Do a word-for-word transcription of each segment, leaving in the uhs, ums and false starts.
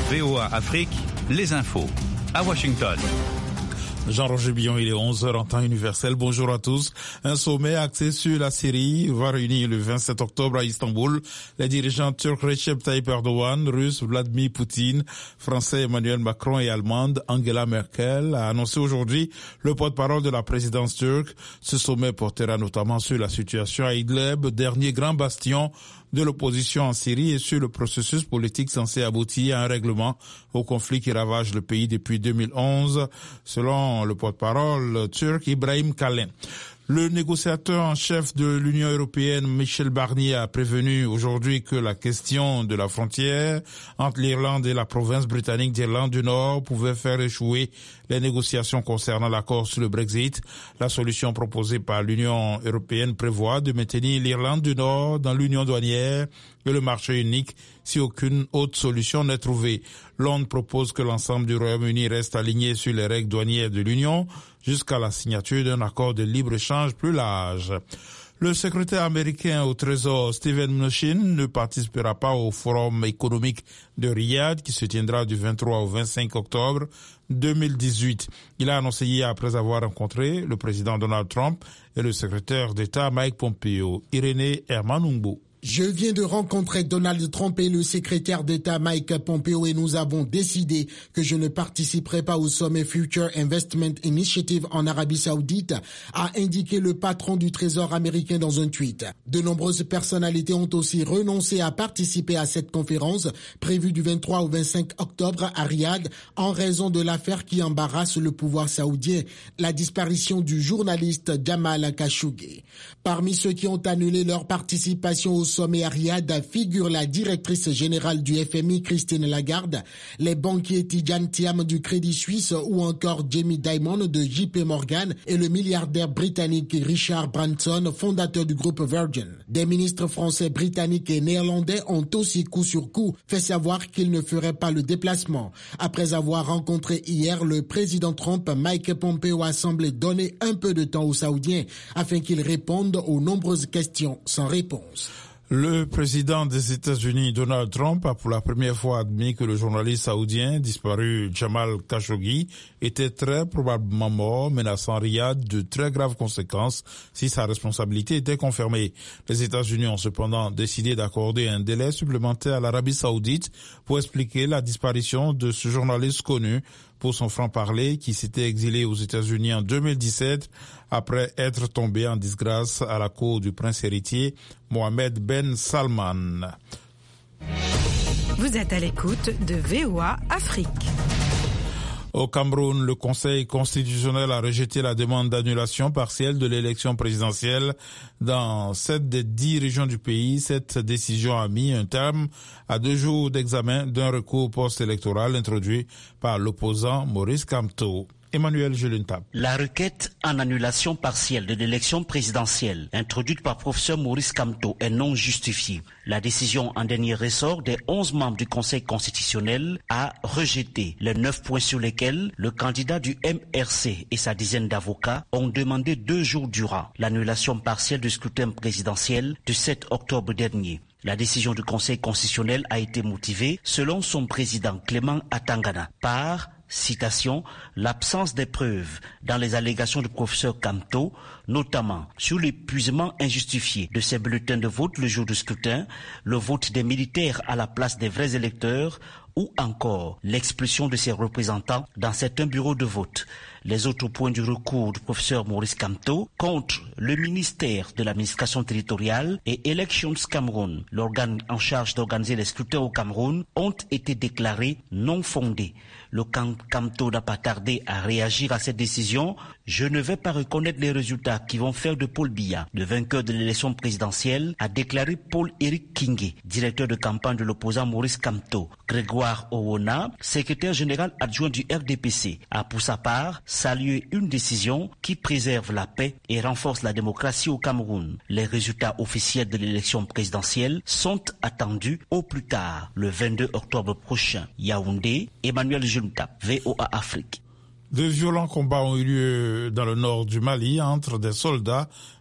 V O A Afrique, les infos. À Washington. Jean-Roger Billon, il est onze heures en temps universel. Bonjour à tous. Un sommet axé sur la Syrie va réunir le vingt-sept octobre à Istanbul les dirigeants turcs Recep Tayyip Erdogan, russe Vladimir Poutine, français Emmanuel Macron et allemande Angela Merkel, a annoncé aujourd'hui le porte-parole de la présidence turque. Ce sommet portera notamment sur la situation à Idlib, dernier grand bastion de l'opposition en Syrie, et sur le processus politique censé aboutir à un règlement au conflit qui ravage le pays depuis deux mille onze, selon le porte-parole turc Ibrahim Kalin. Le négociateur en chef de l'Union européenne, Michel Barnier, a prévenu aujourd'hui que la question de la frontière entre l'Irlande et la province britannique d'Irlande du Nord pouvait faire échouer les négociations concernant l'accord sur le Brexit. La solution proposée par l'Union européenne prévoit de maintenir l'Irlande du Nord dans l'union douanière et le marché unique si aucune autre solution n'est trouvée. Londres propose que l'ensemble du Royaume-Uni reste aligné sur les règles douanières de l'Union jusqu'à la signature d'un accord de libre-échange plus large. Le secrétaire américain au Trésor, Steven Mnuchin, ne participera pas au forum économique de Riyad qui se tiendra du vingt-trois au vingt-cinq octobre deux mille dix-huit. Il a annoncé hier après avoir rencontré le président Donald Trump et le secrétaire d'État Mike Pompeo. Irénée Hermanungbo. Je viens de rencontrer Donald Trump et le secrétaire d'État Mike Pompeo et nous avons décidé que je ne participerai pas au sommet Future Investment Initiative en Arabie Saoudite, a indiqué le patron du Trésor américain dans un tweet. De nombreuses personnalités ont aussi renoncé à participer à cette conférence prévue du vingt-trois au vingt-cinq octobre à Riyad en raison de l'affaire qui embarrasse le pouvoir saoudien, la disparition du journaliste Jamal Khashoggi. Parmi ceux qui ont annulé leur participation au sommet à Riyad figure la directrice générale du F M I, Christine Lagarde, les banquiers Tidjane Thiam du Crédit Suisse ou encore Jamie Dimon de J P Morgan et le milliardaire britannique Richard Branson, fondateur du groupe Virgin. Des ministres français, britanniques et néerlandais ont aussi coup sur coup fait savoir qu'ils ne feraient pas le déplacement. Après avoir rencontré hier le président Trump, Mike Pompeo a semblé donner un peu de temps aux Saoudiens afin qu'ils répondent aux nombreuses questions sans réponse. Le président des États-Unis, Donald Trump, a pour la première fois admis que le journaliste saoudien disparu Jamal Khashoggi était très probablement mort, menaçant Riyad de très graves conséquences si sa responsabilité était confirmée. Les États-Unis ont cependant décidé d'accorder un délai supplémentaire à l'Arabie saoudite pour expliquer la disparition de ce journaliste connu pour son franc-parler qui s'était exilé aux États-Unis en deux mille dix-sept après être tombé en disgrâce à la cour du prince héritier Mohammed Ben Salman. Vous êtes à l'écoute de V O A Afrique. Au Cameroun, le Conseil constitutionnel a rejeté la demande d'annulation partielle de l'élection présidentielle dans sept des dix régions du pays. Cette décision a mis un terme à deux jours d'examen d'un recours post-électoral introduit par l'opposant Maurice Kamto. Emmanuel Julentap. La requête en annulation partielle de l'élection présidentielle introduite par professeur Maurice Kamto est non justifiée. La décision en dernier ressort des onze membres du Conseil constitutionnel a rejeté les neuf points sur lesquels le candidat du M R C et sa dizaine d'avocats ont demandé deux jours durant l'annulation partielle du scrutin présidentiel du sept octobre dernier. La décision du Conseil constitutionnel a été motivée, selon son président Clément Atangana, par citation, l'absence des preuves dans les allégations du professeur Kamto, notamment sur l'épuisement injustifié de ces bulletins de vote le jour du scrutin, le vote des militaires à la place des vrais électeurs ou encore l'expulsion de ses représentants dans certains bureaux de vote. Les autres points du recours du professeur Maurice Kamto contre le ministère de l'administration territoriale et Elections Cameroun, l'organe en charge d'organiser les scrutins au Cameroun, ont été déclarés non fondés. Le camp Kamto n'a pas tardé à réagir à cette décision. Je ne vais pas reconnaître les résultats qui vont faire de Paul Biya le vainqueur de l'élection présidentielle, a déclaré Paul-Éric Kingé, directeur de campagne de l'opposant Maurice Kamto. Grégoire Owona, secrétaire général adjoint du R D P C, a pour sa part salué une décision qui préserve la paix et renforce la démocratie au Cameroun. Les résultats officiels de l'élection présidentielle sont attendus au plus tard le vingt-deux octobre prochain. Yaoundé, Emmanuel Junta, V O A Afrique. De violents combats ont eu lieu dans le nord du Mali entre des soldats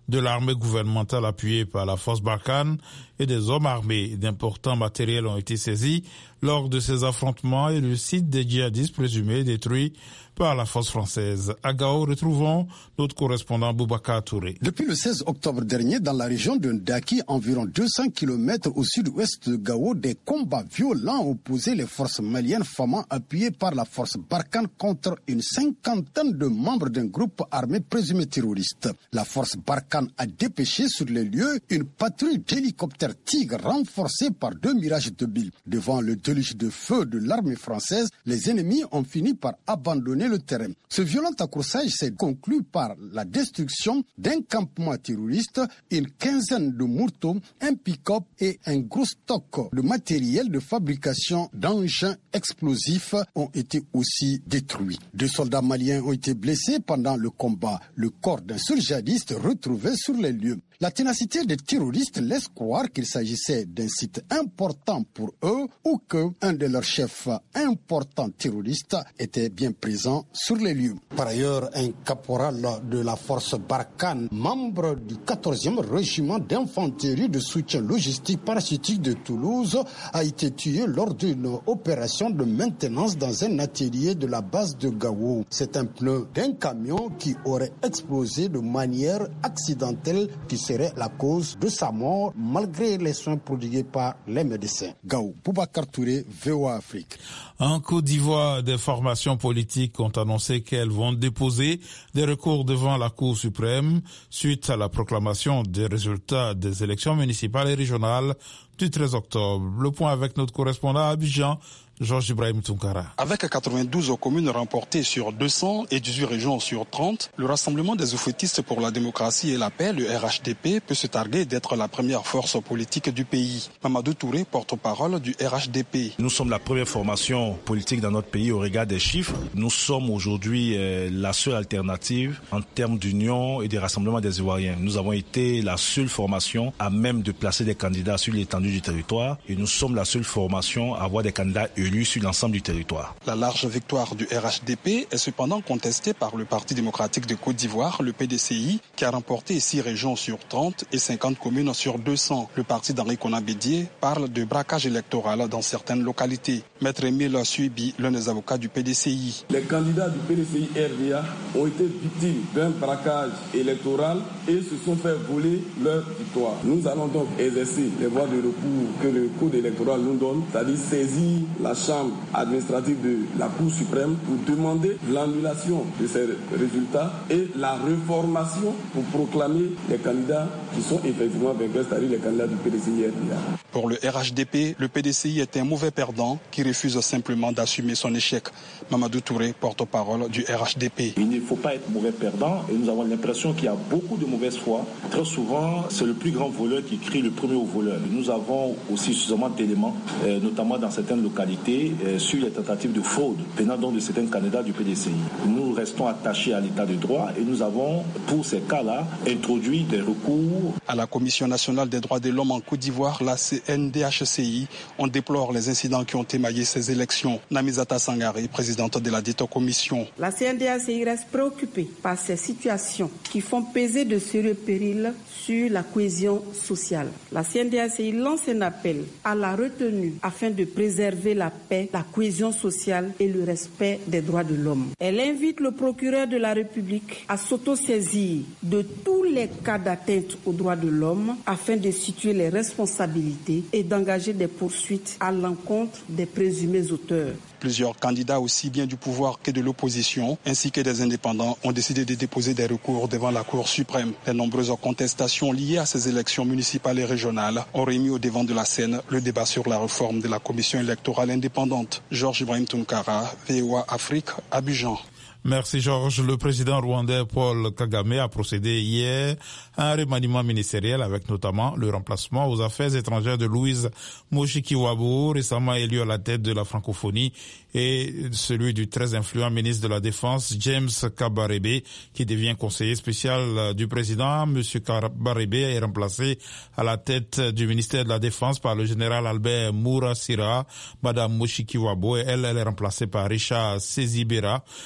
de l'armée gouvernementale appuyée par la force Barkhane et des hommes armés. D'importants matériels ont été saisis lors de ces affrontements et le site des djihadistes présumés détruit par la force française. À Gao, retrouvons notre correspondant Boubacar Touré. Depuis le seize octobre dernier, dans la région de Ndaki, environ deux cents kilomètres au sud-ouest de Gao, des combats violents opposaient les forces maliennes Fama appuyées par la force Barkhane contre une cinquantaine de membres d'un groupe armé présumé terroriste. La force Barkhane a dépêché sur les lieux une patrouille d'hélicoptères Tigre renforcée par deux Mirage deux mille. Devant le déluge de feu de l'armée française, les ennemis ont fini par abandonner le terrain. Ce violent accrochage s'est conclu par la destruction d'un campement terroriste, une quinzaine de moutons, un pick-up et un gros stock de matériel de fabrication d'engins explosifs ont été aussi détruits. Deux soldats maliens ont été blessés pendant le combat. Le corps d'un seul djihadiste retrouvé sur les lieux. La ténacité des terroristes laisse croire qu'il s'agissait d'un site important pour eux ou qu'un de leurs chefs importants terroristes était bien présent sur les lieux. Par ailleurs, un caporal de la force Barkhane, membre du quatorzième régiment d'infanterie de soutien logistique parachutique de Toulouse, a été tué lors d'une opération de maintenance dans un atelier de la base de Gao. C'est un pneu d'un camion qui aurait explosé de manière accidentelle qui serait la cause de sa mort malgré les soins prodigués par les médecins. Gao, Boubacar Touré, V O A Afrique. En Côte d'Ivoire, des formations politiques ont annoncé qu'elles vont déposer des recours devant la Cour suprême suite à la proclamation des résultats des élections municipales et régionales du treize octobre. Le point avec notre correspondant à Abidjan, Georges Ibrahim Tunkara. Avec quatre-vingt-douze communes remportées sur deux cents et dix-huit régions sur trente, le Rassemblement des oufétistes pour la démocratie et la paix, le R H D P, peut se targuer d'être la première force politique du pays. Mamadou Touré, porte-parole du R H D P. Nous sommes la première formation politique dans notre pays au regard des chiffres. Nous sommes aujourd'hui euh, la seule alternative en termes d'union et de rassemblement des Ivoiriens. Nous avons été la seule formation à même de placer des candidats sur l'étendue du territoire et nous sommes la seule formation à avoir des candidats élus sur l'ensemble du territoire. La large victoire du R H D P est cependant contestée par le Parti démocratique de Côte d'Ivoire, le P D C I, qui a remporté six régions sur trente et cinquante communes sur deux cents. Le parti d'Henri Konan Bédié parle de braquage électoral dans certaines localités. Maître Émile Suibi, l'un des avocats du P D C I. Les candidats du P D C I R D A ont été victimes d'un braquage électoral et se sont fait voler leur victoire. Nous allons donc exercer les voies de recours que le code électoral nous donne, c'est-à-dire saisir la chambre administrative de la Cour suprême pour demander l'annulation de ces résultats et la reformation pour proclamer les candidats qui sont effectivement vainqueurs, c'est-à-dire les candidats du P D C I R D A. Pour le R H D P, le P D C I est un mauvais perdant qui refuse simplement d'assumer son échec. Mamadou Touré, porte-parole du R H D P. Il ne faut pas être mauvais perdant et nous avons l'impression qu'il y a beaucoup de mauvaise foi. Très souvent, c'est le plus grand voleur qui crie le premier au voleur. Nous avons aussi suffisamment d'éléments, euh, notamment dans certaines localités, euh, sur les tentatives de fraude venant donc de certains candidats du P D C I. Nous restons attachés à l'état de droit et nous avons, pour ces cas-là, introduit des recours. À la Commission nationale des droits de l'homme en Côte d'Ivoire, la C N D H C I, on déplore les incidents qui ont émaillé ces élections. Namizata Sangaré, présidente de la dite commission. La C N D H C I reste préoccupée par ces situations qui font peser de sérieux périls sur la cohésion sociale. La C N D H C I lance un appel à la retenue afin de préserver la paix, la cohésion sociale et le respect des droits de l'homme. Elle invite le procureur de la République à s'autosaisir de tous les cas d'atteinte aux droits de l'homme afin de situer les responsabilités et d'engager des poursuites à l'encontre des présumés auteurs. Plusieurs candidats, aussi bien du pouvoir que de l'opposition, ainsi que des indépendants, ont décidé de déposer des recours devant la Cour suprême. Les nombreuses contestations liées à ces élections municipales et régionales ont remis au devant de la scène le débat sur la réforme de la commission électorale indépendante. Georges Ibrahim Tunkara, V O A Afrique, Abidjan. Merci Georges. Le président rwandais Paul Kagame a procédé hier à un remaniement ministériel avec notamment le remplacement aux affaires étrangères de Louise Mushikiwabo, récemment élu à la tête de la francophonie, et celui du très influent ministre de la Défense James Kabarebe, qui devient conseiller spécial du président. Monsieur Kabarebe est remplacé à la tête du ministère de la Défense par le général Albert Mourasira. Madame Mushikiwabo, elle, elle est remplacée par Richard Sezibera, ancien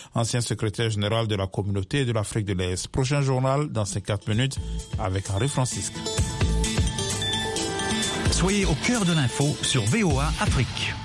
secrétaire général de la communauté de l'Afrique de l'Est. Prochain journal dans cinquante minutes avec Henri Francisque. Soyez au cœur de l'info sur V O A Afrique.